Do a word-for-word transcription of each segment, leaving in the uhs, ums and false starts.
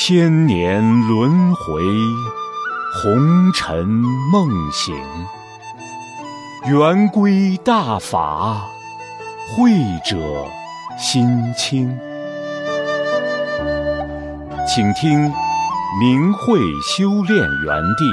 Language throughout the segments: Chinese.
千年轮回，红尘梦醒，圆规大法，慧者心清。请听明慧修炼园地。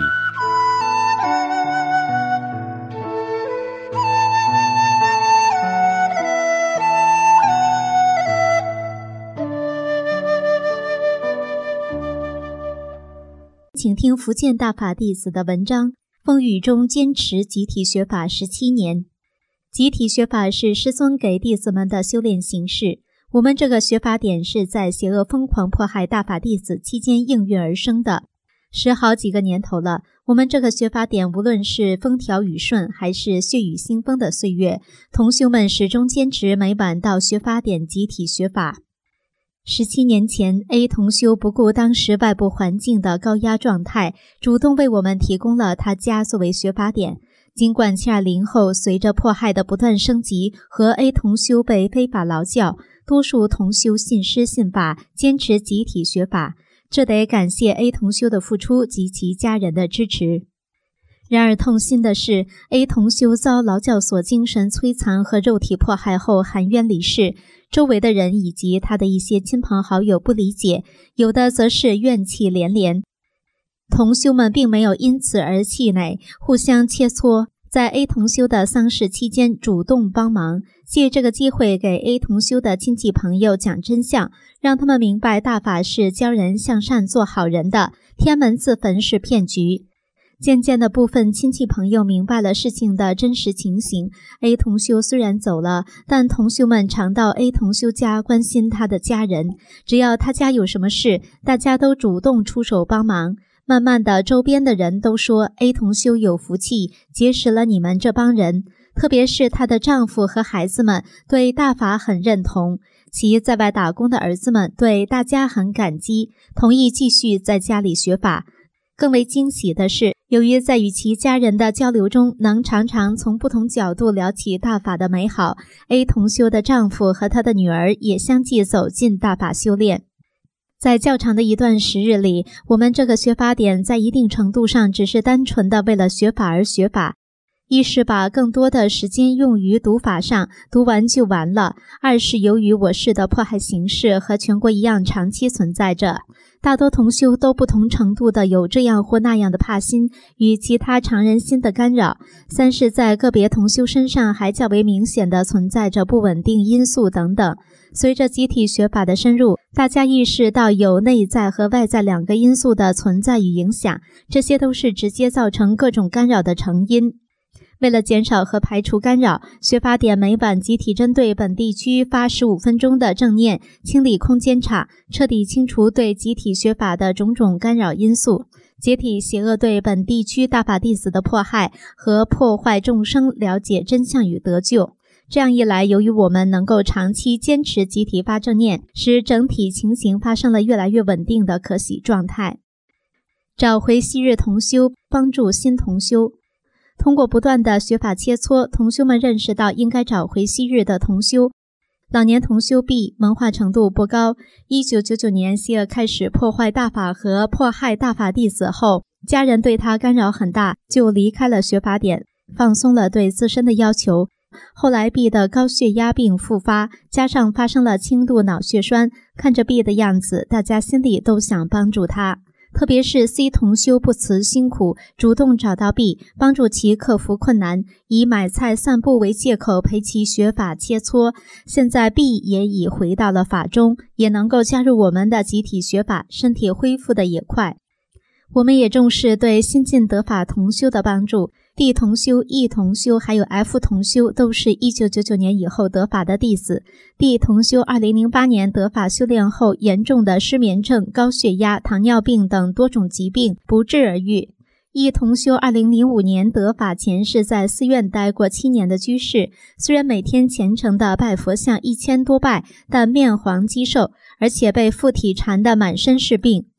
请听福建大法弟子的文章，风雨中坚持集体学法十七年。集体学法是师尊给弟子们的修炼形式，我们这个学法点是在邪恶疯狂迫害大法弟子期间应运而生的。十好几个年头了，我们这个学法点无论是风调雨顺还是血雨腥风的岁月，同修们始终坚持每晚到学法点集体学法。十七年前 A 同修不顾当时外部环境的高压状态，主动为我们提供了他家作为学法点。尽管七二零后随着迫害的不断升级和 A 同修被非法劳教，多数同修信师信法，坚持集体学法，这得感谢 A 同修的付出及其家人的支持。然而痛心的是 A 同修遭劳教所精神摧残和肉体迫害后含冤离世，周围的人以及他的一些亲朋好友不理解，有的则是怨气连连。同修们并没有因此而气馁，互相切磋，在 A 同修的丧事期间主动帮忙，借这个机会给 A 同修的亲戚朋友讲真相，让他们明白大法是教人向善做好人的，天门自焚是骗局。渐渐的，部分亲戚朋友明白了事情的真实情形。A 同修虽然走了，但同修们常到 A 同修家关心他的家人，只要他家有什么事，大家都主动出手帮忙。慢慢的，周边的人都说 A 同修有福气，结识了你们这帮人。特别是她的丈夫和孩子们对大法很认同，其在外打工的儿子们对大家很感激，同意继续在家里学法。更为惊喜的是，由于在与其家人的交流中能常常从不同角度聊起大法的美好， A 同修的丈夫和她的女儿也相继走进大法修炼。在较长的一段时日里，我们这个学法点在一定程度上只是单纯的为了学法而学法，一是把更多的时间用于读法上，读完就完了；二是由于我市的迫害形势和全国一样长期存在着，大多同修都不同程度的有这样或那样的怕心与其他常人心的干扰；三是在个别同修身上还较为明显的存在着不稳定因素等等。随着集体学法的深入，大家意识到有内在和外在两个因素的存在与影响，这些都是直接造成各种干扰的成因。为了减少和排除干扰，学法点每晚集体针对本地区发十五分钟的正念清理空间场，彻底清除对集体学法的种种干扰因素，解体邪恶对本地区大法弟子的迫害和破坏众生了解真相与得救。这样一来，由于我们能够长期坚持集体发正念，使整体情形发生了越来越稳定的可喜状态。找回昔日同修，帮助新同修。通过不断的学法切磋，同修们认识到应该找回昔日的同修。老年同修 B 文化程度不高，一九九九年邪恶开始破坏大法和迫害大法弟子后，家人对他干扰很大，就离开了学法点，放松了对自身的要求。后来 B 的高血压病复发，加上发生了轻度脑血栓，看着 B 的样子，大家心里都想帮助他。特别是 C 同修不辞辛苦，主动找到 B， 帮助其克服困难，以买菜散步为借口陪其学法切磋。现在 B 也已回到了法中，也能够加入我们的集体学法，身体恢复的也快。我们也重视对新进得法同修的帮助。D 同修、E 同修还有 F 同修都是一九九九年以后得法的弟子。D 同修二零零八年得法修炼后，严重的失眠症、高血压、糖尿病等多种疾病不治而愈。E 同修二零零五年得法前是在寺院待过七年的居士，虽然每天虔诚的拜佛像一千多拜，但面黄肌瘦，而且被附体缠得满身是病。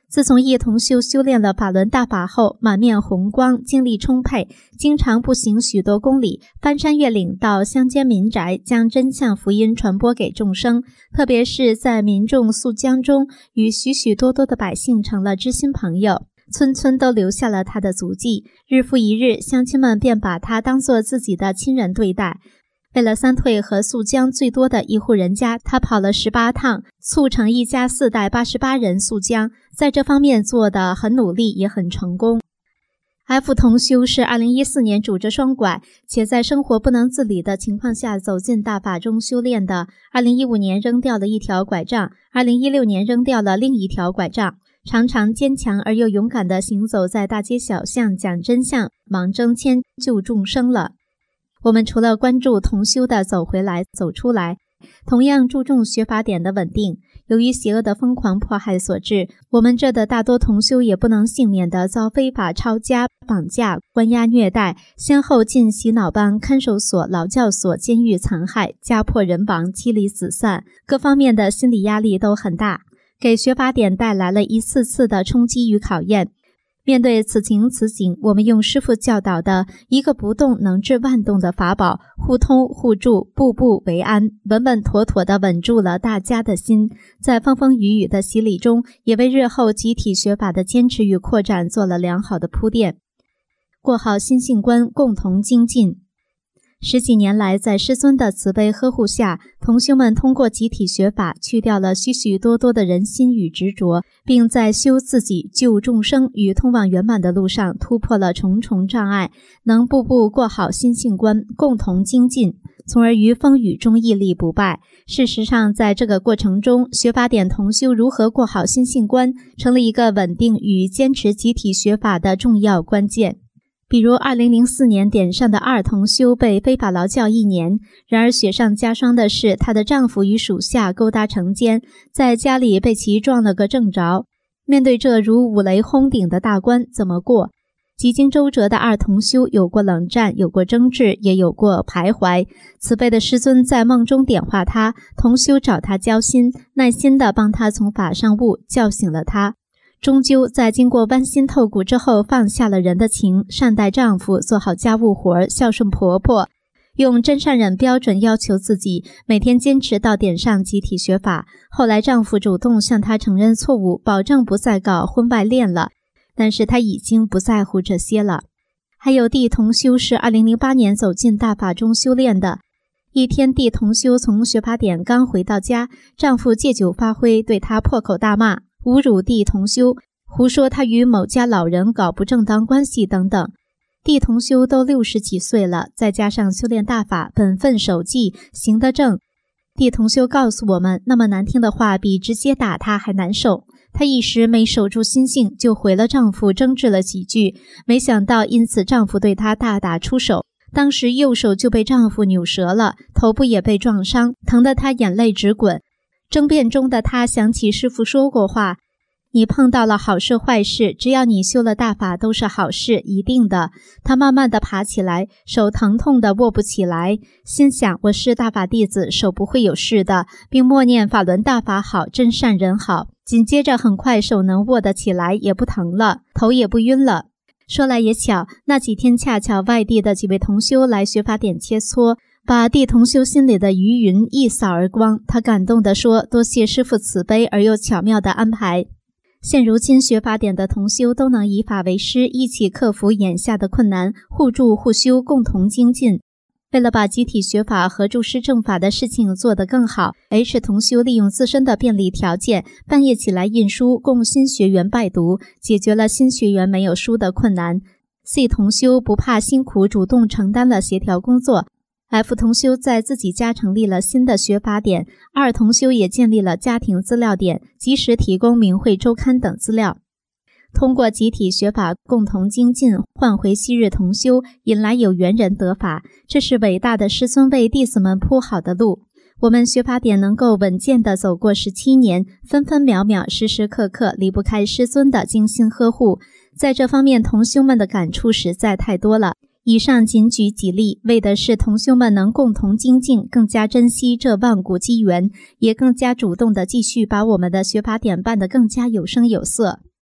自从叶同修修炼了法轮大法后，满面红光，精力充沛，经常步行许多公里，翻山越岭到乡间民宅，将真相福音传播给众生。特别是在民众溯江中，与许许多多的百姓成了知心朋友，村村都留下了他的足迹。日复一日，乡亲们便把他当作自己的亲人对待。为了三退和溯江最多的一户人家，他跑了十八趟，促成一家四代八十八人溯江，在这方面做得很努力，也很成功。F 同修是二零一四年拄着双拐，且在生活不能自理的情况下走进大法中修炼的。二零一五年扔掉了一条拐杖，二零一六年扔掉了另一条拐杖，常常坚强而又勇敢地行走在大街小巷，讲真相，忙争迁救众生了。我们除了关注同修的走回来走出来，同样注重学法典的稳定。由于邪恶的疯狂迫害所致，我们这的大多同修也不能幸免地遭非法抄家、绑架、关押虐待，先后进洗脑班、看守所、劳教所、监狱残害，家破人亡，妻离子散，各方面的心理压力都很大，给学法典带来了一次次的冲击与考验。面对此情此景，我们用师父教导的一个不动能治万动的法宝，互通互助，步步为安，稳稳妥妥地稳住了大家的心。在风风雨雨的洗礼中，也为日后集体学法的坚持与扩展做了良好的铺垫。过好心性关，共同精进。十几年来，在师尊的慈悲呵护下，同修们通过集体学法，去掉了许许多多的人心与执着，并在修自己、救众生与通往圆满的路上突破了重重障碍，能步步过好心性关，共同精进，从而于风雨中屹立不败。事实上，在这个过程中，学法典同修如何过好心性关，成了一个稳定与坚持集体学法的重要关键。比如二零零四年点上的二同修被非法劳教一年，然而雪上加霜的是，她的丈夫与属下勾搭成奸，在家里被其撞了个正着。面对这如五雷轰顶的大关，怎么过？几经周折的二同修有过冷战，有过争执，也有过徘徊。慈悲的师尊在梦中点化他，同修找他交心，耐心地帮他从法上悟，叫醒了他。终究在经过剜心透骨之后，放下了人的情，善待丈夫，做好家务活，孝顺婆婆，用真善忍标准要求自己，每天坚持到点上集体学法。后来丈夫主动向她承认错误，保证不再搞婚外恋了，但是她已经不在乎这些了。还有弟同修是二零零八年走进大法中修炼的。一天，弟同修从学法典刚回到家，丈夫借酒发挥，对她破口大骂，侮辱弟同修，胡说他与某家老人搞不正当关系等等。弟同修都六十几岁了，再加上修炼大法，本分守纪，行得正。弟同修告诉我们，那么难听的话比直接打他还难受。她一时没守住心性，就回了丈夫，争执了几句，没想到因此丈夫对她大打出手，当时右手就被丈夫扭折了，头部也被撞伤，疼得她眼泪直滚。争辩中的她想起师父说过话，你碰到了好事坏事，只要你修了大法都是好事，一定的。她慢慢地爬起来，手疼痛地握不起来，心想我是大法弟子，手不会有事的，并默念法轮大法好，真善人好。紧接着很快手能握得起来，也不疼了，头也不晕了。说来也巧，那几天恰巧外地的几位同修来学法典切磋，把弟同修心里的余云一扫而光。他感动地说，多谢师父慈悲而又巧妙的安排。现如今学法典的同修都能以法为师，一起克服眼下的困难，互助互修，共同精进。为了把集体学法和助师正法的事情做得更好， H 同修利用自身的便利条件，半夜起来印书供新学员拜读，解决了新学员没有书的困难。 C 同修不怕辛苦，主动承担了协调工作。 F 同修在自己家成立了新的学法典，二同修也建立了家庭资料点，及时提供明慧周刊等资料。通过集体学法共同精进，换回昔日同修，引来有缘人得法，这是伟大的师尊为弟子们铺好的路。我们学法典能够稳健地走过十七年，分分秒秒时时刻刻离不开师尊的精心呵护，在这方面同修们的感触实在太多了。以上仅举几例，为的是同修们能共同精进，更加珍惜这万古机缘，也更加主动地继续把我们的学法典办得更加有声有色。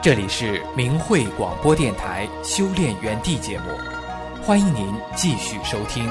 这里是明慧广播电台修炼园地节目，欢迎您继续收听。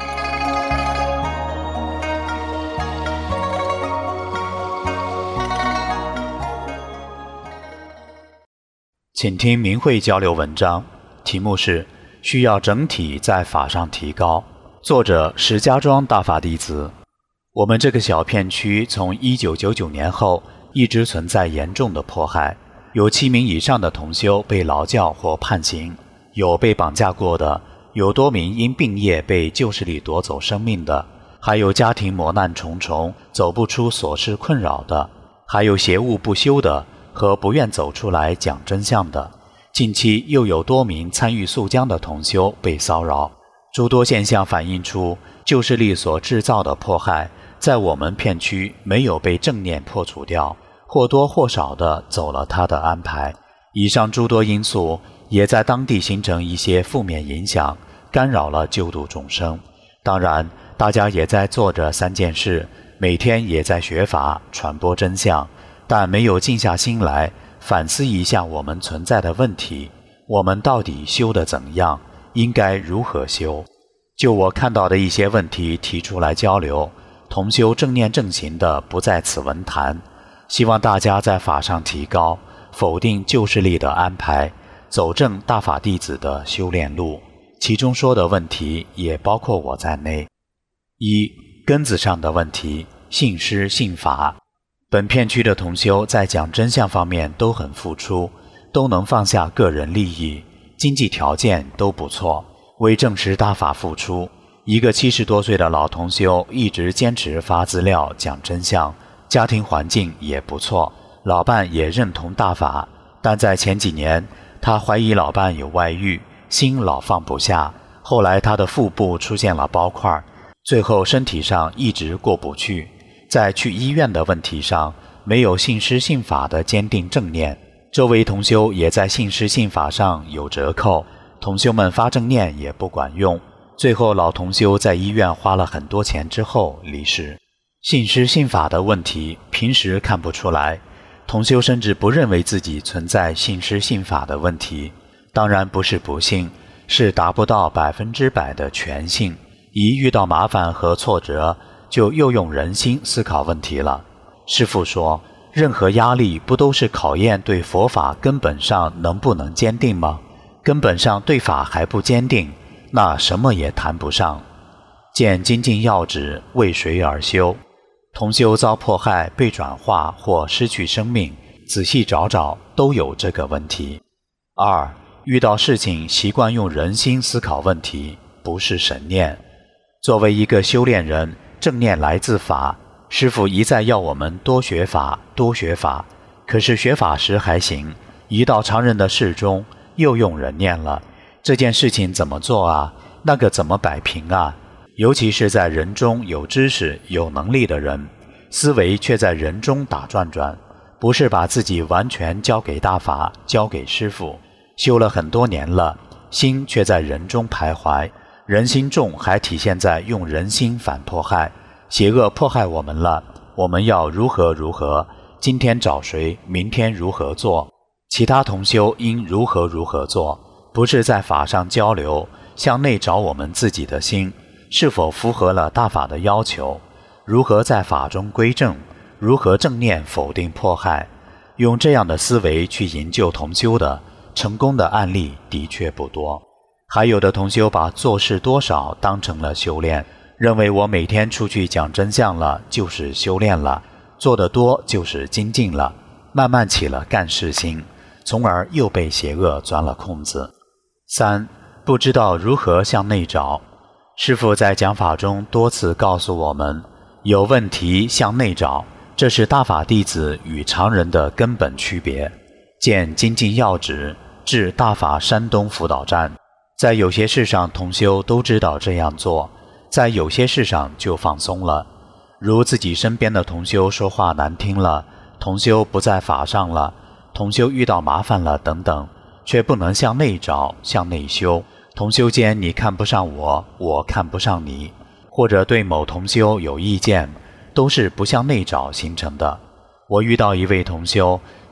请听明慧交流文章，题目是需要整体在法上提高，作者石家庄大法弟子。我们这个小片区从一九九九年后一直存在严重的迫害，有七名以上的同修被劳教或判刑，有被绑架过的，有多名因病业被旧势力夺走生命的，还有家庭磨难重重走不出琐事困扰的，还有邪恶不休的和不愿走出来讲真相的。近期又有多名参与诉将的同修被骚扰，诸多现象反映出旧势力所制造的迫害在我们片区没有被正念破除掉，或多或少地走了他的安排。以上诸多因素也在当地形成一些负面影响，干扰了救度众生。当然，大家也在做着三件事，每天也在学法传播真相，但没有静下心来反思一下我们存在的问题，我们到底修得怎样，应该如何修。就我看到的一些问题提出来交流，同修正念正行的不在此文谈，希望大家在法上提高，否定旧势力的安排，走正大法弟子的修炼路。其中说的问题也包括我在内。一、根子上的问题，信师信法。本片区的同修在讲真相方面都很付出，都能放下个人利益，经济条件都不错，为证实大法付出。一个七十多岁的老同修一直坚持发资料讲真相，家庭环境也不错，老伴也认同大法，但在前几年他怀疑老伴有外遇，心老放不下，后来他的腹部出现了包块，最后身体上一直过不去。在去医院的问题上，没有信师信法的坚定正念，这位同修也在信师信法上有折扣，同修们发正念也不管用，最后老同修在医院花了很多钱之后离世。信师信法的问题平时看不出来，同修甚至不认为自己存在信师信法的问题，当然不是不信，是达不到百分之百的全信，一遇到麻烦和挫折就又用人心思考问题了。师父说，任何压力不都是考验对佛法根本上能不能坚定吗？根本上对法还不坚定，那什么也谈不上。见精进要旨，为谁而修？同修遭迫害，被转化或失去生命，仔细找找都有这个问题。二、遇到事情习惯用人心思考问题，不是神念。作为一个修炼人，正念来自法，师父一再要我们多学法多学法，可是学法时还行，一到常人的事中又用人念了，这件事情怎么做啊？那个怎么摆平啊？尤其是在人中有知识有能力的人，思维却在人中打转转，不是把自己完全交给大法交给师父，修了很多年了，心却在人中徘徊，人心重还体现在用人心反迫害，邪恶迫害我们了，我们要如何如何，今天找谁，明天如何做，其他同修应如何如何做，不是在法上交流，向内找我们自己的心是否符合了大法的要求，如何在法中归正，如何正念否定迫害。用这样的思维去营救同修的，成功的案例的确不多。还有的同修把做事多少当成了修炼，认为我每天出去讲真相了就是修炼了，做得多就是精进了，慢慢起了干事心，从而又被邪恶钻了空子。三、不知道如何向内找。师父在讲法中多次告诉我们，有问题向内找，这是大法弟子与常人的根本区别。见精进要旨，至大法山东辅导站。在有些事上同修都知道这样做，在有些事上就放松了，如自己身边的同修说话难听了，同修不在法上了，同修遇到麻烦了等等，却不能向内找向内修。同修间你看不上我，我看不上你，或者对某同修有意见，都是不向内找形成的。我遇到一位同修，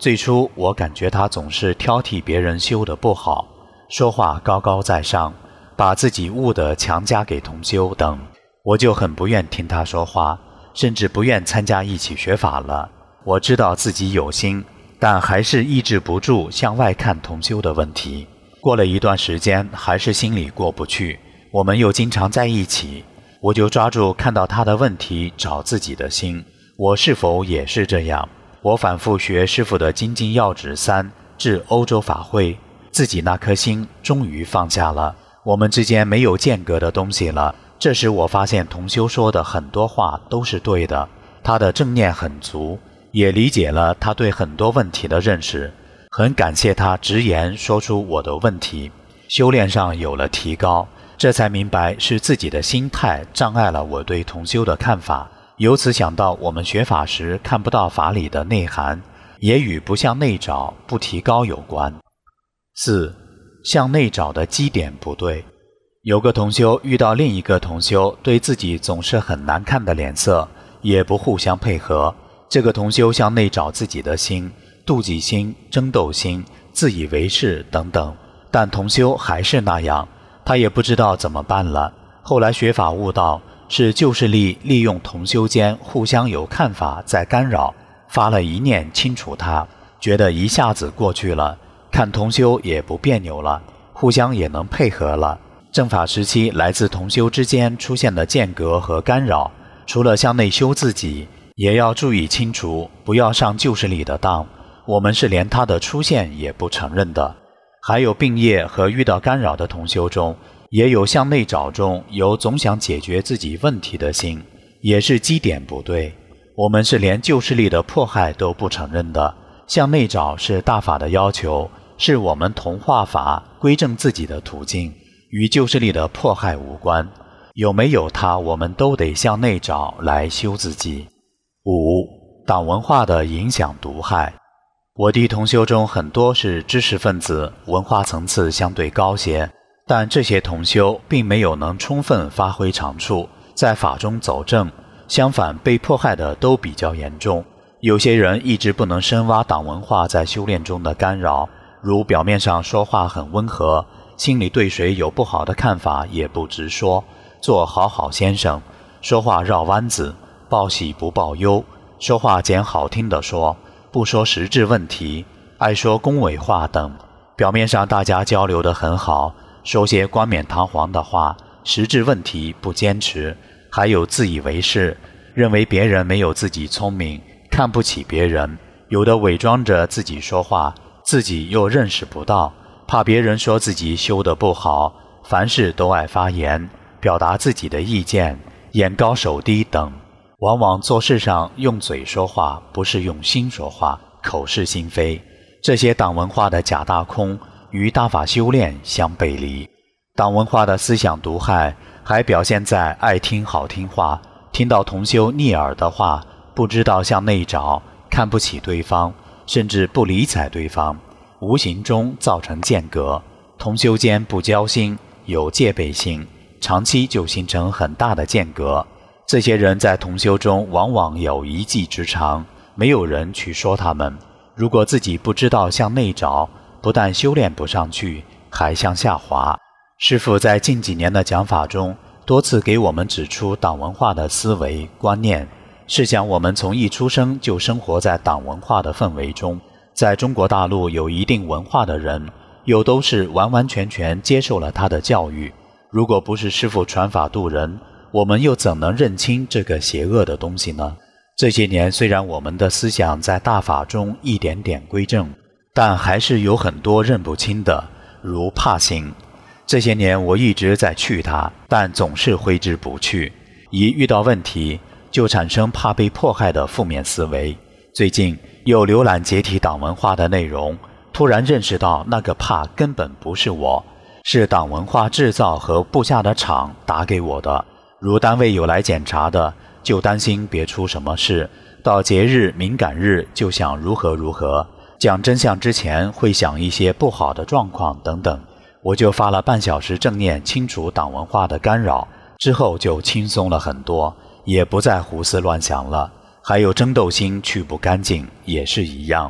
最初我感觉他总是挑剔别人修得不好，说话高高在上，把自己悟得强加给同修等，我就很不愿听他说话，甚至不愿参加一起学法了。我知道自己有心，但还是抑制不住向外看同修的问题。过了一段时间，还是心里过不去，我们又经常在一起，我就抓住看到他的问题找自己的心，我是否也是这样？我反复学师父的精进要旨三至欧洲法会，自己那颗心终于放下了，我们之间没有间隔的东西了。这时我发现同修说的很多话都是对的，他的正念很足，也理解了他对很多问题的认识，很感谢他直言说出我的问题，修炼上有了提高，这才明白是自己的心态障碍了我对同修的看法。由此想到我们学法时看不到法理的内涵，也与不向内找不提高有关。四、向内找的基点不对。有个同修遇到另一个同修对自己总是很难看的脸色，也不互相配合，这个同修向内找自己的心，妒忌心、争斗心、自以为是等等，但同修还是那样，他也不知道怎么办了。后来学法悟道，是旧势力利用同修间互相有看法在干扰，发了一念清除它，觉得一下子过去了，看同修也不别扭了，互相也能配合了。正法时期来自同修之间出现的间隔和干扰，除了向内修自己，也要注意清除，不要上旧势力的当。我们是连他的出现也不承认的。还有病业和遇到干扰的同修中，也有向内找中有总想解决自己问题的心，也是基点不对。我们是连旧势力的迫害都不承认的。向内找是大法的要求，是我们同化法归正自己的途径，与旧势力的迫害无关。有没有它，我们都得向内找来修自己。五、党文化的影响毒害。我弟同修中很多是知识分子，文化层次相对高些，但这些同修并没有能充分发挥长处，在法中走正，相反被迫害的都比较严重。有些人一直不能深挖党文化在修炼中的干扰，如表面上说话很温和，心里对谁有不好的看法也不直说，做好好先生，说话绕弯子，报喜不报忧，说话捡好听的说，不说实质问题，爱说恭维话等。表面上大家交流得很好，说些冠冕堂皇的话，实质问题不坚持，还有自以为是，认为别人没有自己聪明，看不起别人，有的伪装着自己说话，自己又认识不到，怕别人说自己修得不好，凡事都爱发言，表达自己的意见，眼高手低等。往往做事上用嘴说话，不是用心说话，口是心非。这些党文化的假大空与大法修炼相背离。党文化的思想毒害还表现在爱听好听话，听到同修逆耳的话，不知道向内找，看不起对方，甚至不理睬对方，无形中造成间隔。同修间不交心，有戒备心，长期就形成很大的间隔。这些人在同修中往往有一技之长，没有人去说他们。如果自己不知道向内找，不但修炼不上去，还向下滑。师父在近几年的讲法中，多次给我们指出党文化的思维观念。试想我们从一出生就生活在党文化的氛围中，在中国大陆有一定文化的人，又都是完完全全接受了他的教育。如果不是师父传法度人，我们又怎能认清这个邪恶的东西呢？这些年虽然我们的思想在大法中一点点归正，但还是有很多认不清的，如怕心。这些年我一直在去它，但总是挥之不去，一遇到问题就产生怕被迫害的负面思维。最近又浏览解体党文化的内容，突然认识到那个怕根本不是我，是党文化制造和布下的场打给我的。如单位有来检查的，就担心别出什么事，到节日敏感日就想如何如何，讲真相之前会想一些不好的状况等等。我就发了半小时正念清除党文化的干扰，之后就轻松了很多，也不再胡思乱想了。还有争斗心去不干净也是一样，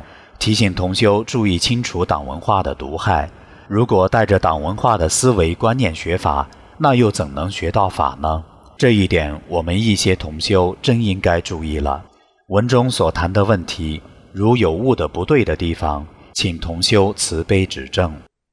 提醒同修注意清除党文化的毒害。如果带着党文化的思维观念学法，那又怎能学到法呢？这一点我们一些同修真应该注意了。文中所谈的问题，如有悟的不对的地方，请同修慈悲指正。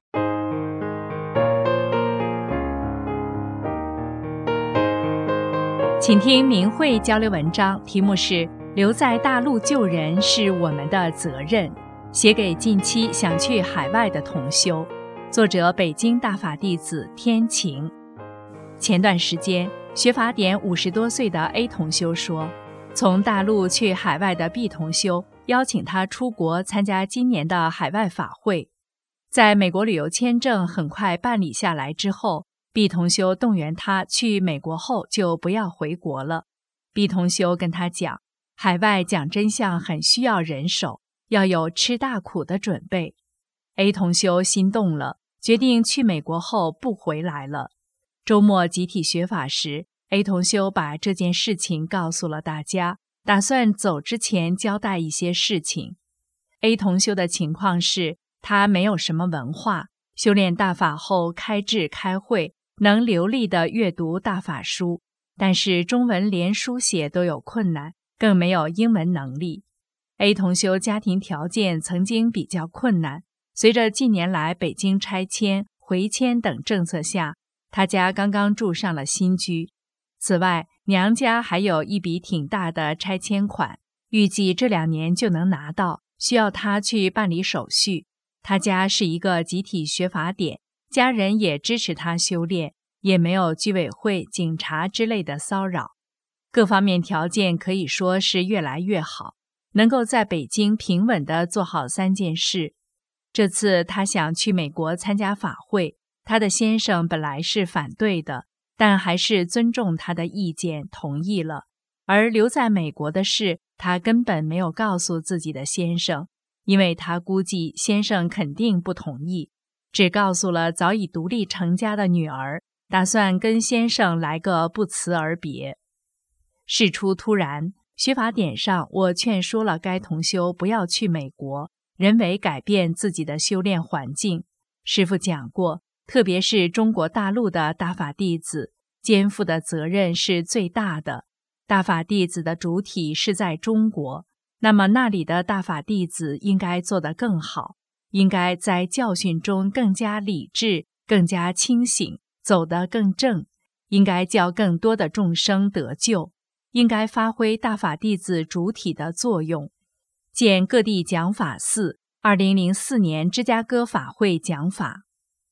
请听明慧交流文章，题目是留在大陆救人是我们的责任，写给近期想去海外的同修，作者北京大法弟子天晴。前段时间学法典五十多岁的 A 同修说，从大陆去海外的 B 同修邀请他出国参加今年的海外法会，在美国旅游签证很快办理下来之后， B 同修动员他去美国后就不要回国了。 B 同修跟他讲，海外讲真相很需要人手，要有吃大苦的准备。 A 同修心动了，决定去美国后不回来了。周末集体学法时， A 同修把这件事情告诉了大家，打算走之前交代一些事情。 A 同修的情况是，他没有什么文化，修炼大法后开智开会，能流利地阅读大法书，但是中文连书写都有困难，更没有英文能力。 A 同修家庭条件曾经比较困难，随着近年来北京拆迁、回迁等政策下，他家刚刚住上了新居。此外，娘家还有一笔挺大的拆迁款，预计这两年就能拿到，需要他去办理手续。他家是一个集体学法典，家人也支持他修炼，也没有居委会、警察之类的骚扰，各方面条件可以说是越来越好，能够在北京平稳地做好三件事。这次他想去美国参加法会，他的先生本来是反对的，但还是尊重他的意见，同意了。而留在美国的事，他根本没有告诉自己的先生，因为他估计先生肯定不同意，只告诉了早已独立成家的女儿，打算跟先生来个不辞而别。事出突然，学法典上我劝说了该同修不要去美国，人为改变自己的修炼环境。师父讲过，特别是中国大陆的大法弟子，肩负的责任是最大的。大法弟子的主体是在中国，那么那里的大法弟子应该做得更好，应该在教训中更加理智，更加清醒，走得更正，应该叫更多的众生得救，应该发挥大法弟子主体的作用。见各地讲法寺二零零四年芝加哥法会讲法。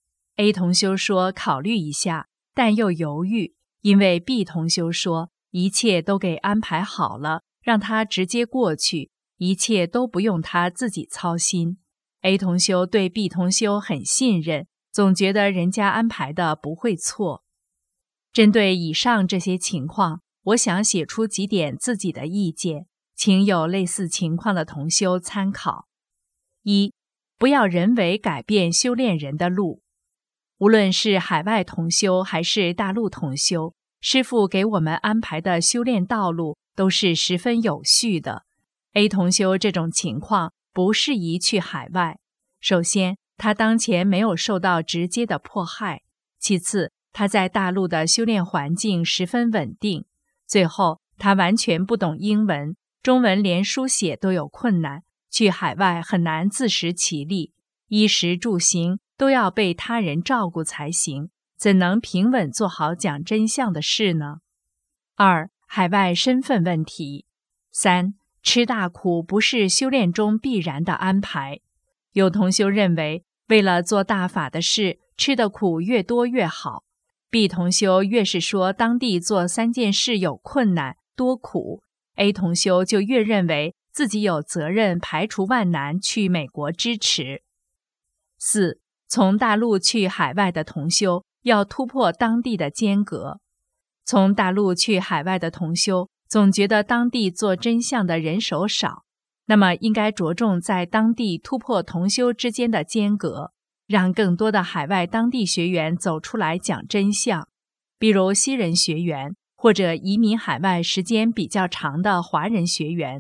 A 同修说考虑一下，但又犹豫，因为 B 同修说一切都给安排好了，让他直接过去，一切都不用他自己操心。 A 同修对 B 同修很信任，总觉得人家安排的不会错。针对以上这些情况，我想写出几点自己的意见，请有类似情况的同修参考。一、不要人为改变修炼人的路。无论是海外同修还是大陆同修，师父给我们安排的修炼道路都是十分有序的。 A 同修这种情况不适宜去海外。首先，他当前没有受到直接的迫害；其次，他在大陆的修炼环境十分稳定；最后，他完全不懂英文，中文连书写都有困难，去海外很难自食其力，衣食住行都要被他人照顾才行，怎能平稳做好讲真相的事呢？二、海外身份问题。三、吃大苦不是修炼中必然的安排。有同修认为，为了做大法的事，吃的苦越多越好。B 同修越是说当地做三件事有困难多苦， A 同修就越认为自己有责任排除万难去美国支持。四、从大陆去海外的同修要突破当地的间隔。从大陆去海外的同修总觉得当地做真相的人手少，那么应该着重在当地突破同修之间的间隔，让更多的海外当地学员走出来讲真相，比如西人学员或者移民海外时间比较长的华人学员，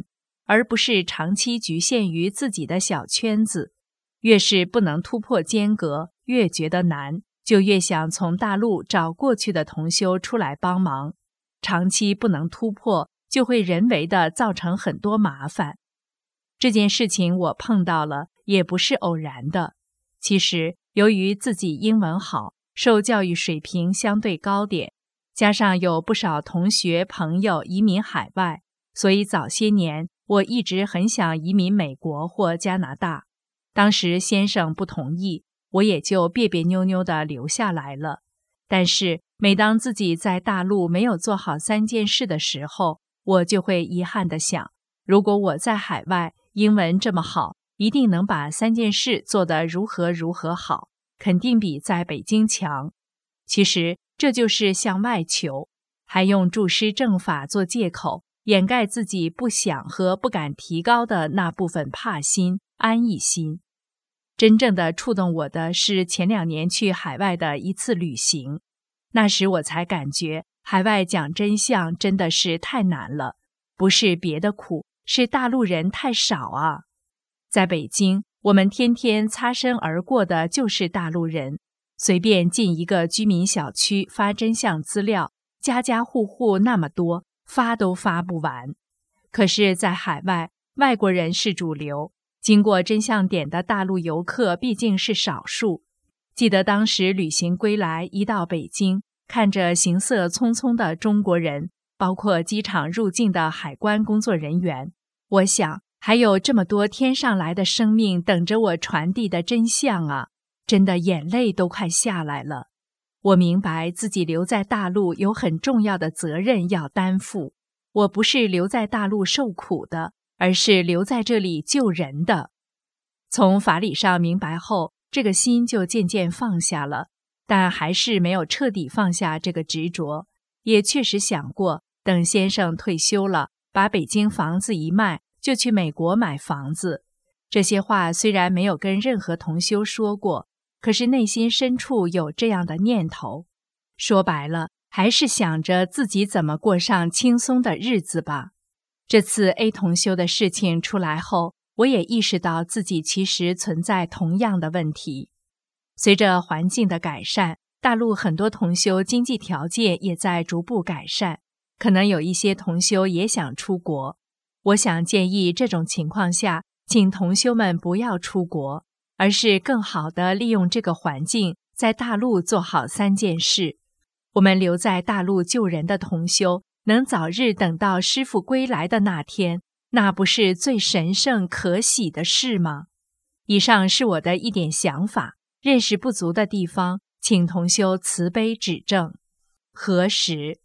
而不是长期局限于自己的小圈子。越是不能突破间隔，越觉得难，就越想从大陆找过去的同修出来帮忙。长期不能突破，就会人为的造成很多麻烦。这件事情我碰到了，也不是偶然的。其实，由于自己英文好，受教育水平相对高点，加上有不少同学朋友移民海外，所以早些年我一直很想移民美国或加拿大。当时先生不同意，我也就别别扭扭地留下来了。但是每当自己在大陆没有做好三件事的时候，我就会遗憾地想，如果我在海外英文这么好，一定能把三件事做得如何如何好，肯定比在北京强。其实这就是向外求，还用注师正法做借口，掩盖自己不想和不敢提高的那部分怕心、安逸心。真正的触动我的是前两年去海外的一次旅行，那时我才感觉海外讲真相真的是太难了，不是别的苦，是大陆人太少啊。在北京，我们天天擦身而过的就是大陆人，随便进一个居民小区发真相资料，家家户户那么多，发都发不完。可是在海外，外国人是主流，经过真相点的大陆游客毕竟是少数。记得当时旅行归来，一到北京，看着行色匆匆的中国人，包括机场入境的海关工作人员，我想还有这么多天上来的生命等着我传递的真相啊，真的眼泪都快下来了。我明白自己留在大陆有很重要的责任要担负，我不是留在大陆受苦的，而是留在这里救人的。从法理上明白后，这个心就渐渐放下了，但还是没有彻底放下这个执着。也确实想过，等先生退休了，把北京房子一卖，就去美国买房子。这些话虽然没有跟任何同修说过，可是内心深处有这样的念头。说白了，还是想着自己怎么过上轻松的日子吧。这次 A 同修的事情出来后，我也意识到自己其实存在同样的问题。随着环境的改善，大陆很多同修经济条件也在逐步改善，可能有一些同修也想出国。我想建议这种情况下，请同修们不要出国，而是更好地利用这个环境，在大陆做好三件事。我们留在大陆救人的同修，能早日等到师父归来的那天，那不是最神圣可喜的事吗？以上是我的一点想法，认识不足的地方，请同修慈悲指正。何时？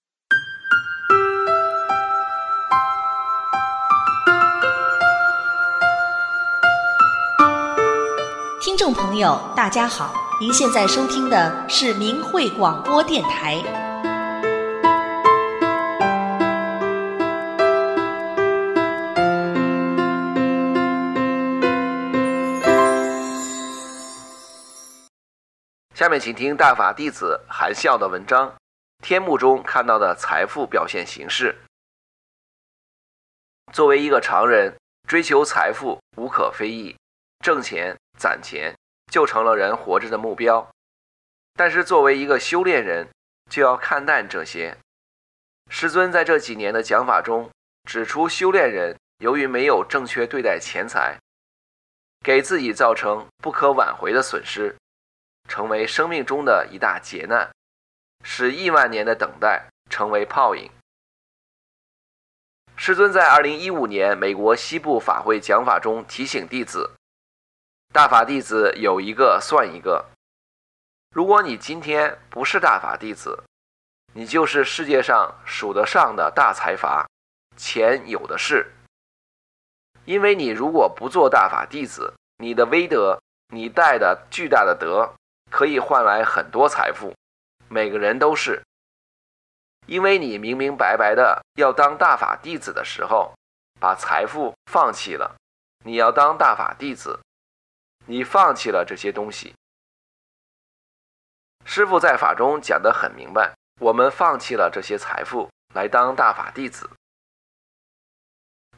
听众朋友，大家好，您现在收听的是明慧广播电台。 下面请听大法弟子韩笑的文章《天幕中看到的财富表现形式》。作为一个常人，追求财富无可非议，挣钱攒钱就成了人活着的目标。但是作为一个修炼人，就要看淡这些。师尊在这几年的讲法中指出，修炼人由于没有正确对待钱财，给自己造成不可挽回的损失，成为生命中的一大劫难，使亿万年的等待成为泡影。师尊在二零一五年美国西部法会讲法中提醒弟子，大法弟子有一个算一个。如果你今天不是大法弟子，你就是世界上数得上的大财阀，钱有的是。因为你如果不做大法弟子，你的威德，你带的巨大的德，可以换来很多财富，每个人都是。因为你明明白白的要当大法弟子的时候，把财富放弃了，你要当大法弟子，你放弃了这些东西。师父在法中讲得很明白，我们放弃了这些财富来当大法弟子。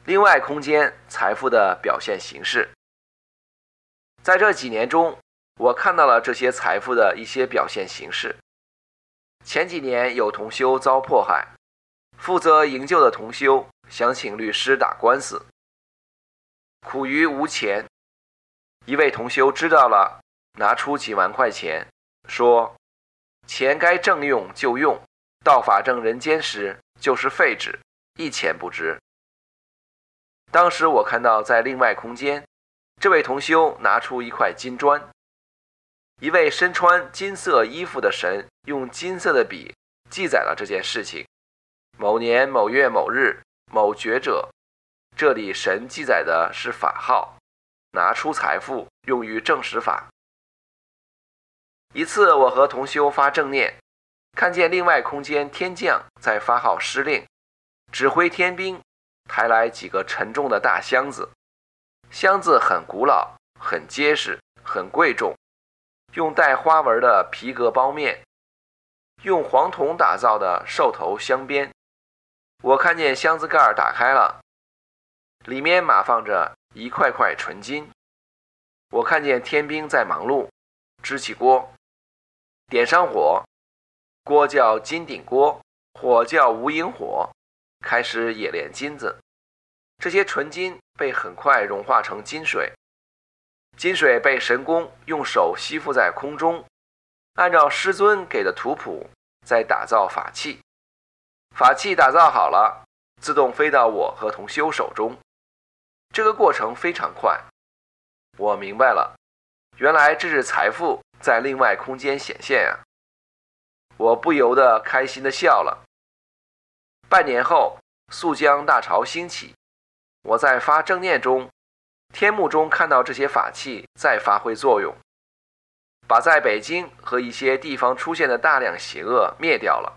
另外空间财富的表现形式。在这几年中，我看到了这些财富的一些表现形式。前几年有同修遭迫害，负责营救的同修想请律师打官司，苦于无钱。一位同修知道了，拿出几万块钱，说钱该正用就用，到法正人间时就是废纸，一钱不值。当时我看到在另外空间，这位同修拿出一块金砖，一位身穿金色衣服的神用金色的笔记载了这件事情。某年某月某日某觉者，这里神记载的是法号，拿出财富用于正实法。一次我和同修发正念，看见另外空间天将在发号施令，指挥天兵抬来几个沉重的大箱子，箱子很古老，很结实，很贵重，用带花纹的皮革包面，用黄铜打造的兽头镶边。我看见箱子盖打开了，里面码放着一块块纯金。我看见天兵在忙碌，支起锅，点上火，锅叫金顶锅，火叫无影火，开始冶炼金子。这些纯金被很快融化成金水，金水被神工用手吸附在空中，按照师尊给的图谱再打造法器。法器打造好了，自动飞到我和同修手中。这个过程非常快。我明白了，原来这是财富在另外空间显现啊！我不由得开心地笑了。半年后，肃江大潮兴起，我在发正念中，天幕中看到这些法器在发挥作用，把在北京和一些地方出现的大量邪恶灭掉了。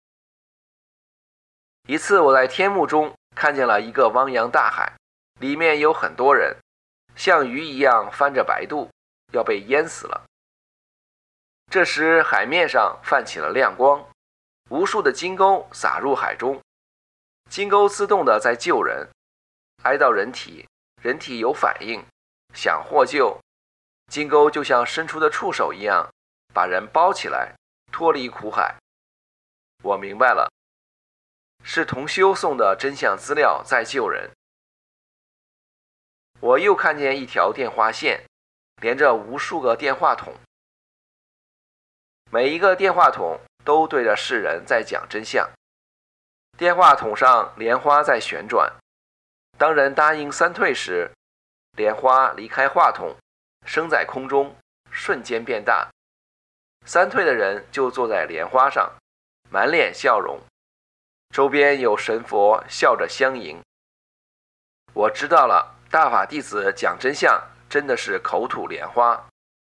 一次我在天幕中看见了一个汪洋大海，里面有很多人，像鱼一样翻着白肚，要被淹死了。这时海面上泛起了亮光，无数的金钩洒入海中，金钩自动的在救人，挨到人体，人体有反应，想获救，金钩就像伸出的触手一样，把人包起来，脱离苦海。我明白了，是同修送的真相资料在救人。我又看见一条电话线，连着无数个电话筒，每一个电话筒都对着世人在讲真相。电话筒上莲花在旋转，当人答应三退时，莲花离开话筒，升在空中，瞬间变大。三退的人就坐在莲花上，满脸笑容，周边有神佛笑着相迎。我知道了，大法弟子讲真相真的是口吐莲花。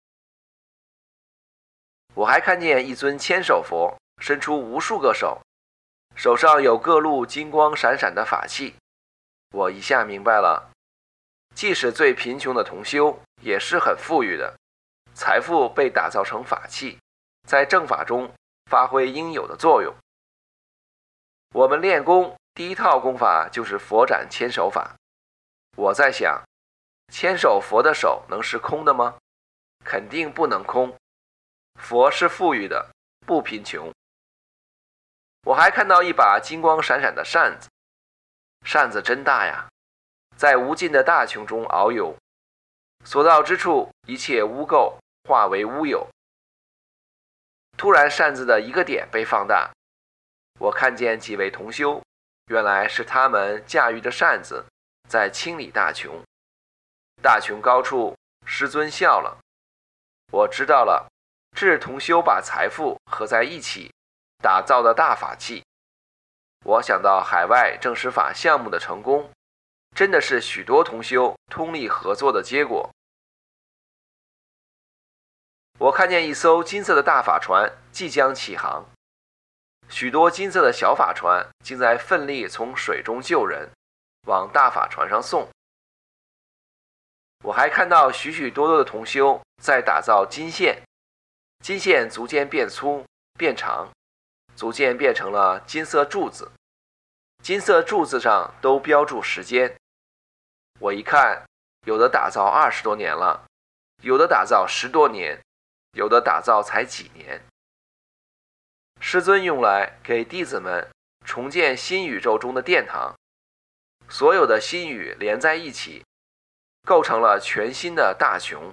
我还看见一尊千手佛伸出无数个手，手上有各路金光闪闪的法器。我一下明白了，即使最贫穷的同修也是很富裕的，财富被打造成法器，在正法中发挥应有的作用。我们练功第一套功法就是佛斩千手法。我在想，千手佛的手能是空的吗？肯定不能空。佛是富裕的，不贫穷。我还看到一把金光闪闪的扇子，扇子真大呀，在无尽的大穹中遨游，所到之处一切污垢化为乌有。突然扇子的一个点被放大，我看见几位同修，原来是他们驾驭着扇子在清理大穹。大穹高处，师尊笑了。我知道了，这是同修把财富合在一起打造的大法器。我想到海外正实法项目的成功，真的是许多同修通力合作的结果。我看见一艘金色的大法船即将起航，许多金色的小法船竟在奋力从水中救人，往大法船上送。我还看到许许多多的同修在打造金线，金线逐渐变粗变长，逐渐变成了金色柱子，金色柱子上都标注时间， 我一看，有的打造二十多年了，有的打造十多年，有的打造才几年。师尊用来给弟子们重建新宇宙中的殿堂，所有的新宇连在一起，构成了全新的大穹。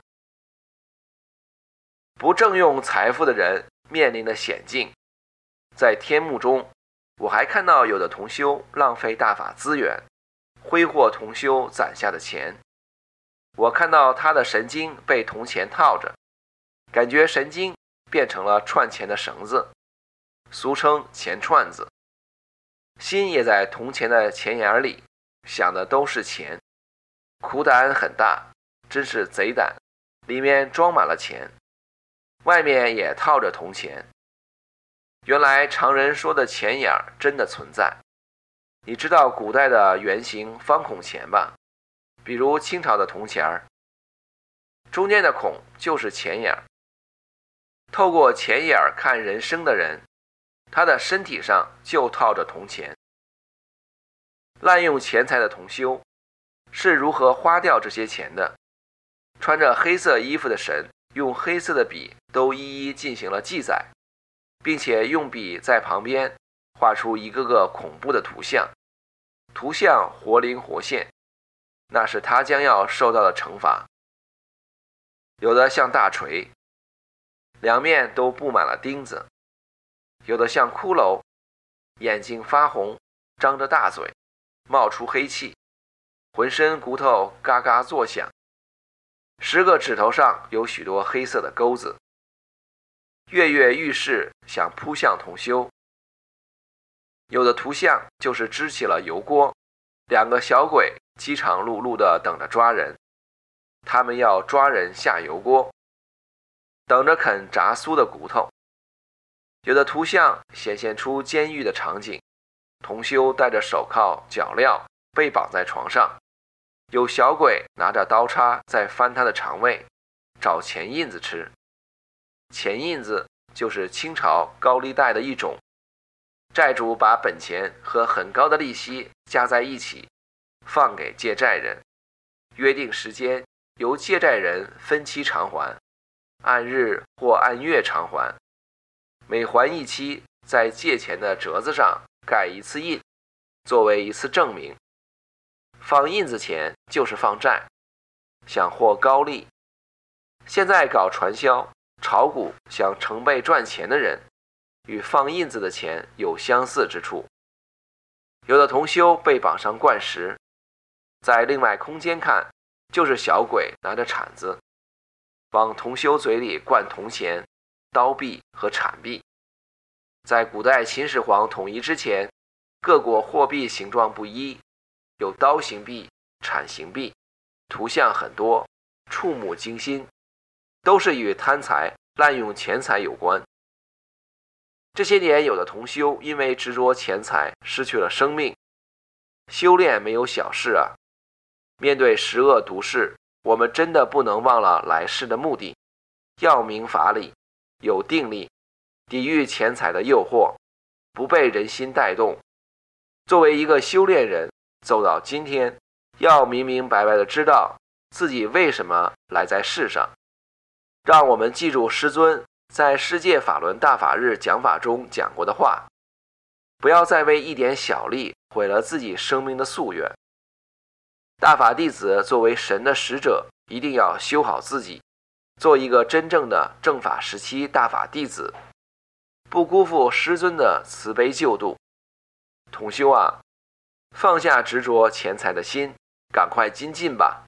不正用财富的人面临的险境，在天幕中，我还看到有的同修浪费大法资源，挥霍同修攒下的钱。我看到他的神经被铜钱套着，感觉神经变成了串钱的绳子，俗称钱串子。心也在铜钱的钱眼里，想的都是钱，苦胆很大，真是贼胆，里面装满了钱，外面也套着铜钱。原来常人说的钱眼真的存在。你知道古代的圆形方孔钱吧？比如清朝的铜钱儿，中间的孔就是钱眼。透过钱眼看人生的人，他的身体上就套着铜钱。滥用钱财的同修是如何花掉这些钱的？穿着黑色衣服的神用黑色的笔都一一进行了记载，并且用笔在旁边画出一个个恐怖的图像，图像活灵活现，那是他将要受到的惩罚。有的像大锤，两面都布满了钉子；有的像骷髅，眼睛发红，张着大嘴，冒出黑气，浑身骨头嘎嘎作响，十个指头上有许多黑色的钩子，跃跃欲试，想扑向同修。有的图像就是支起了油锅，两个小鬼饥肠辘辘地等着抓人，他们要抓人下油锅，等着啃炸酥的骨头。有的图像显现出监狱的场景，同修戴着手铐脚镣，被绑在床上，有小鬼拿着刀叉在翻他的肠胃，找钱印子吃。钱印子就是清朝高利贷的一种，债主把本钱和很高的利息加在一起，放给借债人，约定时间由借债人分期偿还，按日或按月偿还，每还一期，在借钱的折子上盖一次印，作为一次证明。放印子钱就是放债，想获高利。现在搞传销炒股想成倍赚钱的人，与放印子的钱有相似之处。有的同修被绑上灌食，在另外空间看，就是小鬼拿着铲子往同修嘴里灌铜钱、刀币和铲币。在古代秦始皇统一之前，各国货币形状不一，有刀形币、铲形币，图像很多，触目惊心，都是与贪财、滥用钱财有关。这些年，有的同修因为执着钱财失去了生命。修炼没有小事啊！面对十恶毒事，我们真的不能忘了来世的目的，要明法理，有定力，抵御钱财的诱惑，不被人心带动。作为一个修炼人，走到今天，要明明白白的知道自己为什么来在世上。让我们记住师尊在世界法轮大法日讲法中讲过的话，不要再为一点小利毁了自己生命的夙愿。大法弟子作为神的使者，一定要修好自己，做一个真正的正法时期大法弟子，不辜负师尊的慈悲救度。同修啊，放下执着钱财的心，赶快精进吧。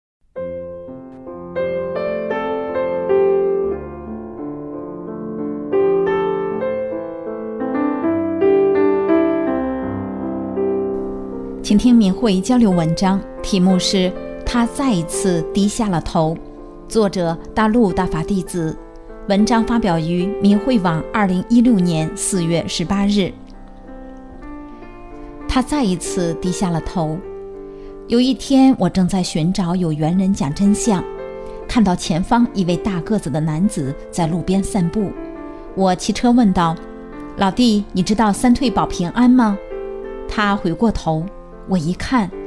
请听明慧交流文章，题目是他再一次低下了头，作者大陆大法弟子，文章发表于明慧网二零一六年四月十八日。他再一次低下了头。有一天，我正在寻找有缘人讲真相，看到前方一位大个子的男子在路边散步。我骑车问道：“老弟，你知道三退保平安吗？”他回过头，我一看，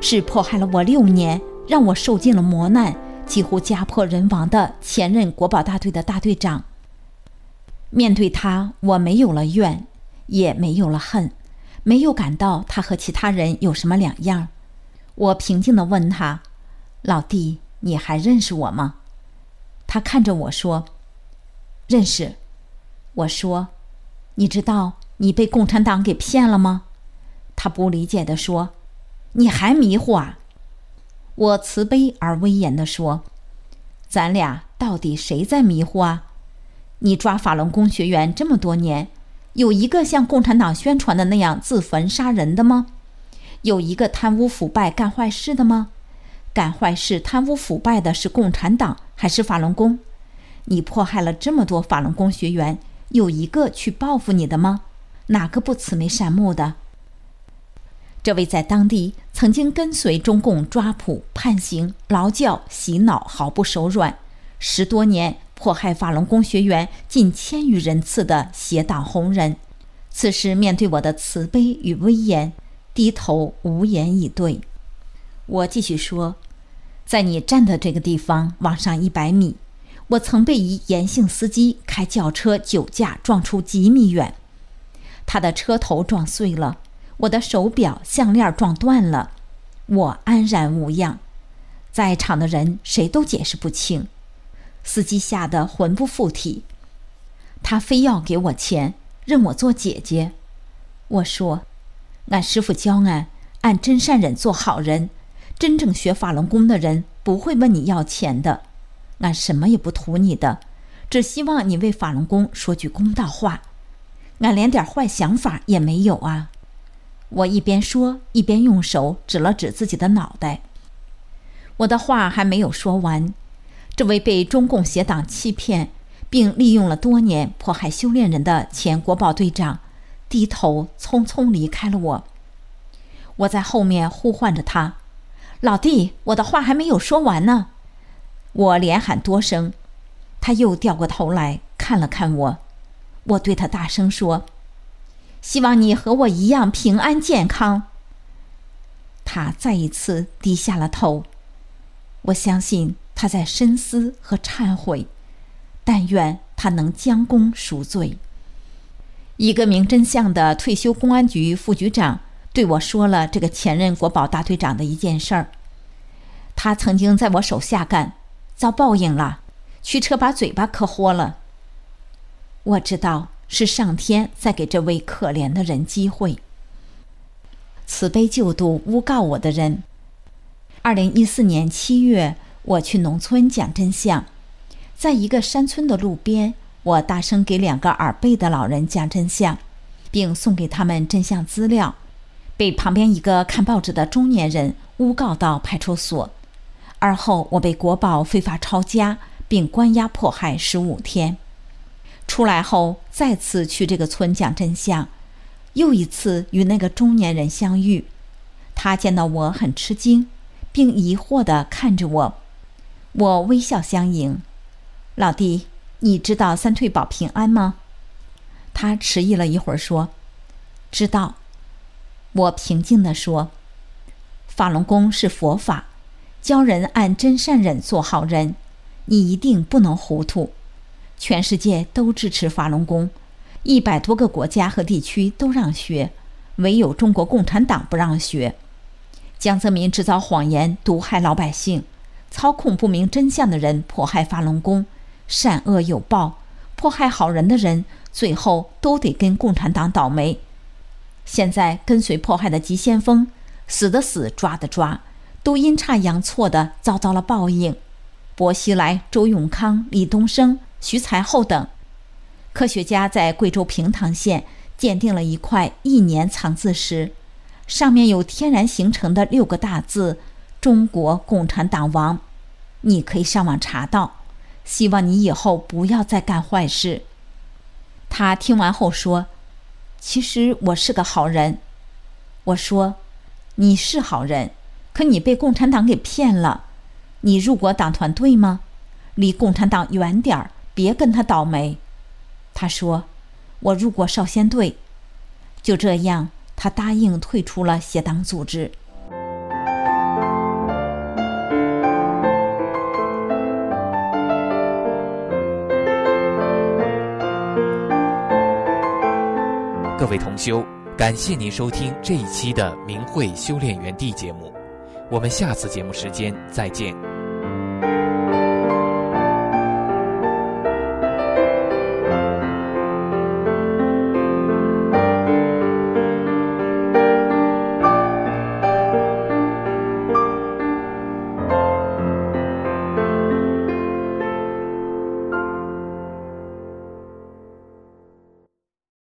是迫害了我六年，让我受尽了磨难，几乎家破人亡的前任国保大队的大队长。面对他，我没有了怨，也没有了恨，没有感到他和其他人有什么两样。我平静地问他：老弟，你还认识我吗？他看着我说：认识。我说：你知道你被共产党给骗了吗？他不理解地说：你还迷糊啊？我慈悲而威严地说：咱俩到底谁在迷糊啊？你抓法轮功学员这么多年，有一个像共产党宣传的那样自焚杀人的吗？有一个贪污腐败干坏事的吗？干坏事贪污腐败的是共产党还是法轮功？你迫害了这么多法轮功学员，有一个去报复你的吗？哪个不慈眉善目的？这位在当地曾经跟随中共抓捕、判刑、劳教、洗脑，毫不手软，十多年迫害法轮功学员近千余人次的邪党红人，此时面对我的慈悲与威严，低头无言以对。我继续说：在你站的这个地方往上一百米，我曾被一严姓司机开轿车酒驾撞出几米远，他的车头撞碎了，我的手表项链撞断了，我安然无恙，在场的人谁都解释不清，司机吓得魂不附体，他非要给我钱，认我做姐姐。我说：俺师父教俺按真善忍做好人，真正学法轮功的人不会问你要钱的，俺什么也不图你的，只希望你为法轮功说句公道话，俺连点坏想法也没有啊。我一边说一边用手指了指自己的脑袋。我的话还没有说完，这位被中共邪党欺骗并利用了多年迫害修炼人的前国保队长低头匆匆离开了我。我在后面呼唤着他：老弟，我的话还没有说完呢。我连喊多声，他又掉过头来看了看我。我对他大声说：希望你和我一样平安健康。他再一次低下了头，我相信他在深思和忏悔，但愿他能将功赎罪。一个名真相的退休公安局副局长对我说了这个前任国保大队长的一件事儿。他曾经在我手下干，遭报应了，驱车把嘴巴磕豁了。我知道是上天在给这位可怜的人机会。慈悲救度诬告我的人。二零一四年七月，我去农村讲真相，在一个山村的路边，我大声给两个耳背的老人讲真相，并送给他们真相资料，被旁边一个看报纸的中年人诬告到派出所。而后我被国保非法抄家，并关押迫害十五天。出来后再次去这个村讲真相，又一次与那个中年人相遇。他见到我很吃惊，并疑惑地看着我。我微笑相迎：老弟，你知道三退保平安吗？他迟疑了一会儿说：知道。我平静地说：法轮功是佛法，教人按真善忍做好人，你一定不能糊涂。全世界都支持法轮功，一百多个国家和地区都让学，唯有中国共产党不让学。江泽民制造谎言，毒害老百姓，操控不明真相的人迫害法轮功，善恶有报，迫害好人的人最后都得跟共产党倒霉。现在跟随迫害的急先锋，死的死，抓的抓，都阴差阳错的遭到了报应。薄熙来、周永康、李东生、徐才厚等科学家在贵州平塘县鉴定了一块一年藏字石，上面有天然形成的六个大字：中国共产党亡。你可以上网查到，希望你以后不要再干坏事。他听完后说：其实我是个好人。我说：你是好人，可你被共产党给骗了。你入过党团队吗？离共产党远点儿，别跟他倒霉。他说：我入过少先队。就这样，他答应退出了邪党组织。 各位同修，感谢您收听这一期的明慧修炼园地节目，我们下次节目时间再见。